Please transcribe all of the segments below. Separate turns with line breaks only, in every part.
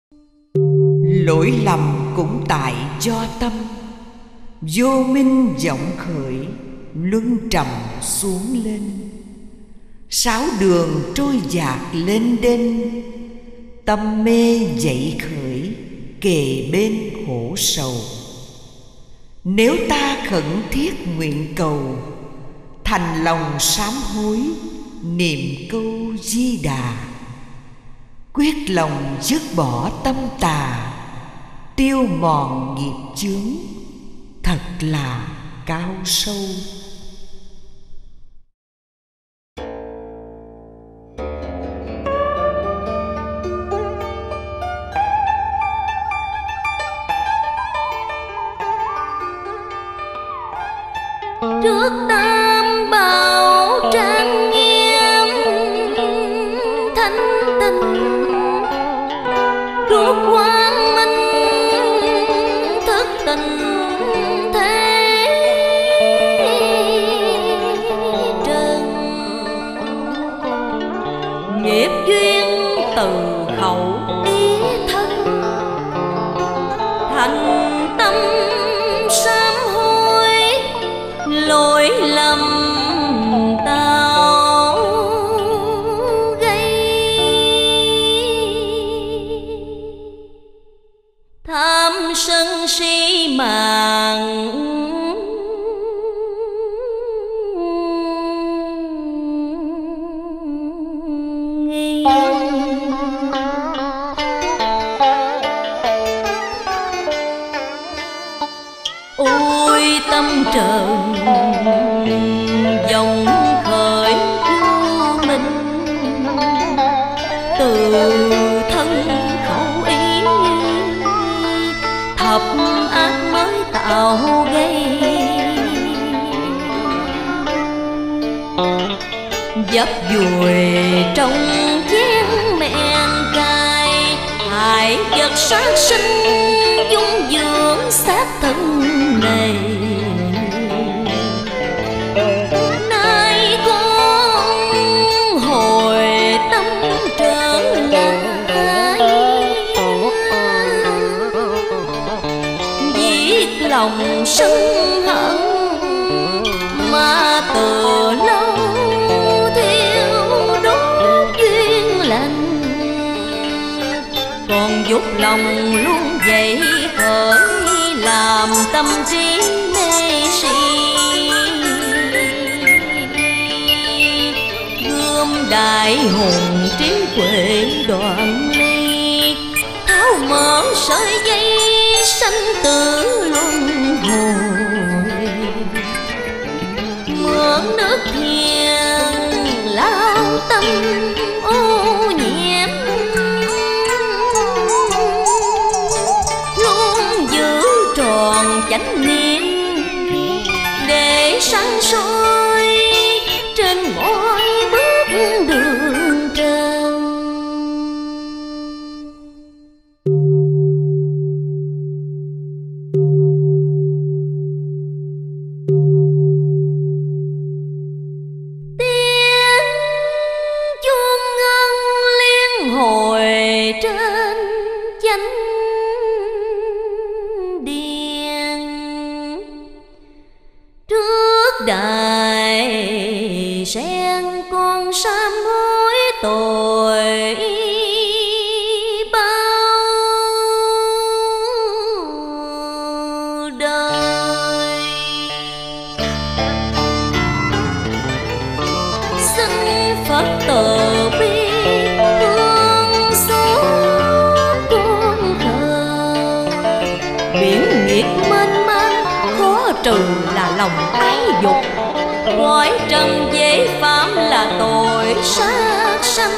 Lỗi lầm cũng tại do tâm, vô minh vọng khởi, luân trầm xuống lên. Sáu đường trôi dạt lên đên, tâm mê dậy khởi, kề bên khổ sầu. Nếu ta khẩn thiết nguyện cầu, thành lòng sám hối, niệm câu Di Đà, quyết lòng dứt bỏ tâm tà, tiêu mòn nghiệp chướng, thật là cao sâu.
Trước tam bảo trang nghiêm thanh tịnh, trước quang minh thức tình thế trần. Nghiệp duyên từ khẩu ý thân, thành tâm sám hối, lỗi lầm tao gây. Tham sân si màng nghi, ôi tâm trần dòng khởi vô minh, từ thân khẩu ý thập ác mới tạo gây. Dấp vùi trong chén men cay, hại vật sát sinh dung dưỡng xác thân này. Nay con hồi tâm trở lại, giết lòng sân hận mà từ lâu thiêu đốt duyên lành. Còn dục lòng luôn dậy khởi, làm tâm trí mê si. Gươm đại hùng trí huệ đoạn ly, tháo mở sợi dây sanh tử luân hồi. Mượn nước thiền lao tâm ô nhiễm, luôn giữ tròn chánh niệm để sanh sôi trên mọi bước đường trần. Tiếng chuông ngân liên hồi trên chánh điện, trước đài sen con sám hối tội bao đời. Xin Phật từ bi thương xót con khờ, biển nghiệt mênh mang khó trừ là lòng ái dục. Cõi trần dễ phạm là tội sát sanh,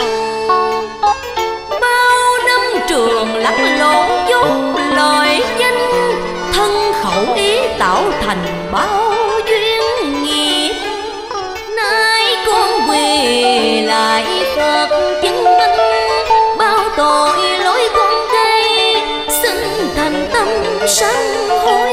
bao năm trường lẫn lộn dốt lời danh. Thân khẩu ý tạo thành bao duyên nghiệp, nay con quỳ lại Phật chứng minh. Bao tội lỗi con gây, xin thành tâm sám hối.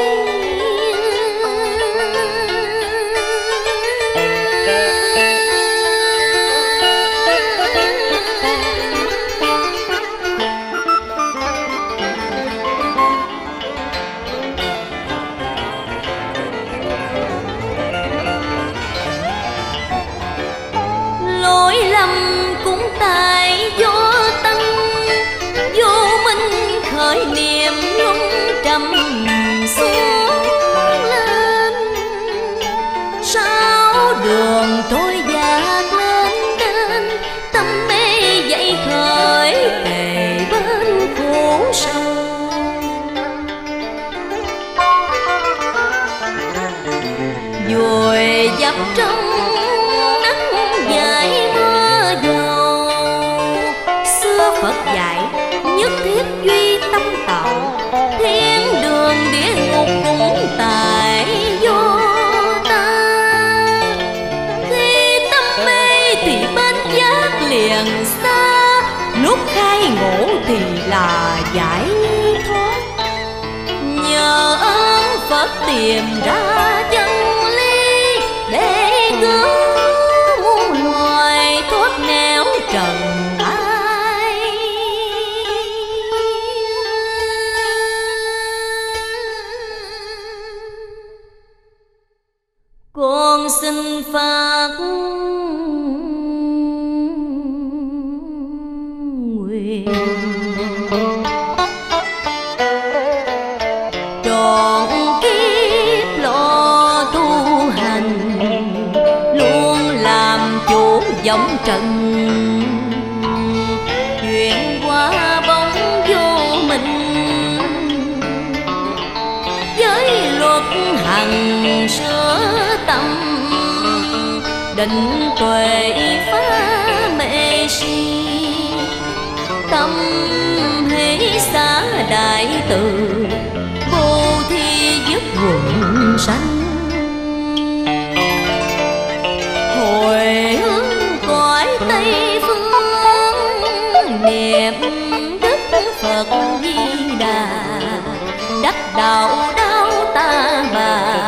xuống lên. Sáu đường trôi dạt lên trên, tâm mê dậy khởi kề bên khổ sầu. Vùi dập trong nắng dài mưa dầu. Xưa Phật dạy nhất thiết duy tâm tạo, thiên đường địa ngục cũng tại vô ta. Khi tâm mê thì bên giác liền xa, lúc khai ngộ thì là giải thoát. Nhờ ơn Phật tìm ra chân lý, để cứu muôn loài thoát nẻo trần ai. Con xin phát nguyện trọn kiếp lo tu hành, luôn làm chủ vọng trần, chuyển qua bóng vô minh. Với luật hằng sửa tâm, định tuệ phá mê si. Tâm hỷ xá đại từ, vô thi giúp quần sanh. Hồi hướng cõi Tây phương, niệm Đức Phật Di Đà, đắc đạo đau ta bà,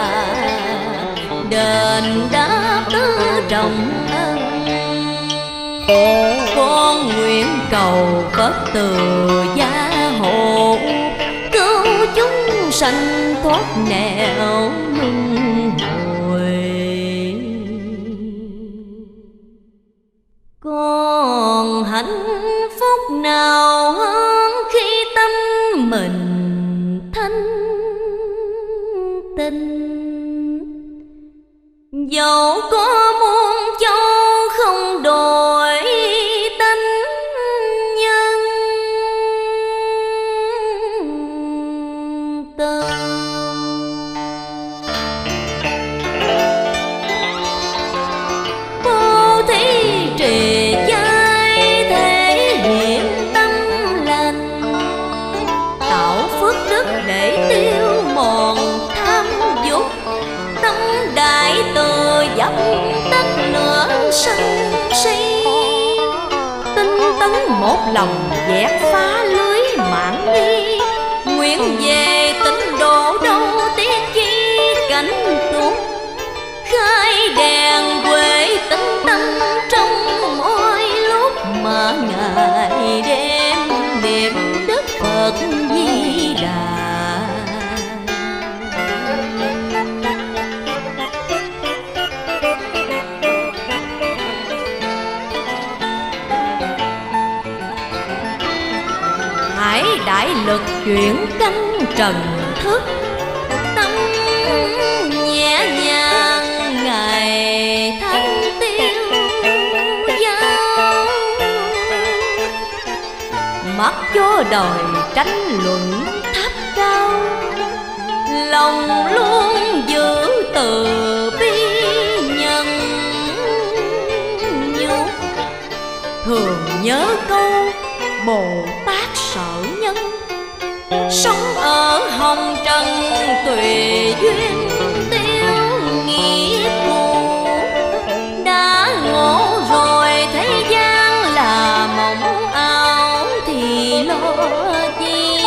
đền đáp tứ trọng ân. Con nguyện cầu Phật từ gia hộ, cứu chúng sanh thoát nẻo luân hồi. Còn hạnh phúc nào hơn khi tâm mình thanh tịnh. Dẫu có muôn châu không đổi tánh nhân tâm. Bố thí trì giai thể hiện tâm lành, tạo phước đức để tiêu mòn tham dục. Tâm đại từ dập tắt lửa sân si, tinh tấn một lòng dẹp phá lưới mạng đi. Nguyện về tịnh độ đâu tiếc chi cảnh tuốt, khai đèn quê tinh tâm trong mỗi lúc mà ngày đêm niệm Đức Phật Di Đà. Hải đại lực chuyển căn trần thức, tâm nhẹ nhàng ngày thanh tiêu dao. Mặc cho đời tranh luận thấp cao, lòng luôn giữ từ bi nhân nhục. Thường nhớ câu Bồ Tát sợ nhân, sống ở hồng trần tùy duyên tiêu nghiệp phù. Đã ngộ rồi thế gian là mộng ảo thì lo chi.